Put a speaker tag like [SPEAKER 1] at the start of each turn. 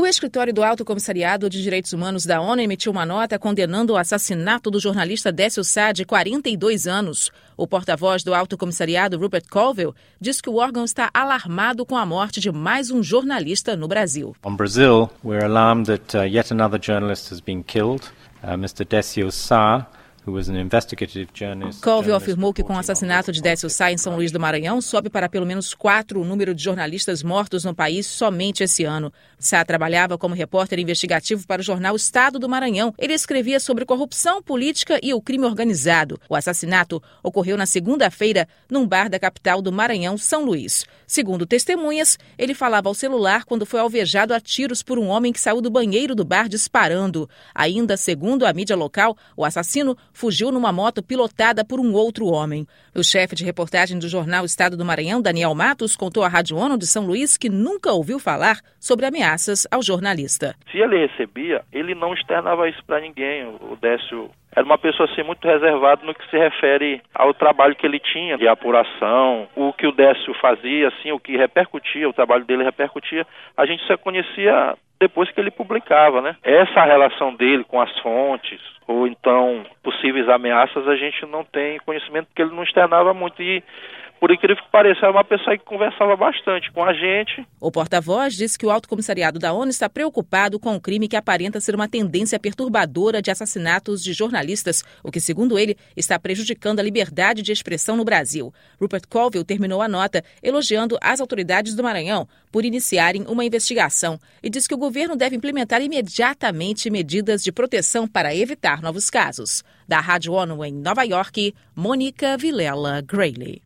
[SPEAKER 1] escritório do Alto Comissariado de Direitos Humanos da ONU emitiu uma nota condenando o assassinato do jornalista Décio Sá, de 42 anos. O porta-voz do Alto Comissariado, Rupert Colville, diz que o órgão está alarmado com a morte de mais um jornalista no Brasil.
[SPEAKER 2] On Brazil, we're alarmed that yet another journalist has been killed, Mr. Décio Sá.
[SPEAKER 1] Colville afirmou que com o assassinato de Décio Sá em São Luís do Maranhão, sobe para pelo menos 4 o número de jornalistas mortos no país somente esse ano. Sá trabalhava como repórter investigativo para o jornal Estado do Maranhão. Ele escrevia sobre corrupção política e o crime organizado. O assassinato ocorreu na segunda-feira num bar da capital do Maranhão, São Luís. Segundo testemunhas, ele falava ao celular quando foi alvejado a tiros por um homem que saiu do banheiro do bar disparando. Ainda segundo a mídia local, o assassino fugiu numa moto pilotada por um outro homem. O chefe de reportagem do jornal Estado do Maranhão, Daniel Matos, contou à Rádio ONU de São Luís que nunca ouviu falar sobre ameaças ao jornalista.
[SPEAKER 3] Se ele recebia, ele não externava isso para ninguém. O Décio era uma pessoa assim, muito reservada no que se refere ao trabalho que ele tinha de apuração. O que o Décio fazia, assim, o que repercutia, o trabalho dele repercutia, a gente só conhecia depois que ele publicava, né? Essa relação dele com as fontes, ou então possíveis ameaças, a gente não tem conhecimento porque ele não externava muito. E, por incrível que pareça, era uma pessoa que conversava bastante com a gente.
[SPEAKER 1] O porta-voz disse que o Alto Comissariado da ONU está preocupado com o crime que aparenta ser uma tendência perturbadora de assassinatos de jornalistas, o que, segundo ele, está prejudicando a liberdade de expressão no Brasil. Rupert Colville terminou a nota elogiando as autoridades do Maranhão por iniciarem uma investigação e diz que o governo deve implementar imediatamente medidas de proteção para evitar novos casos. Da Rádio ONU em Nova York, Mônica Vilela Grayley.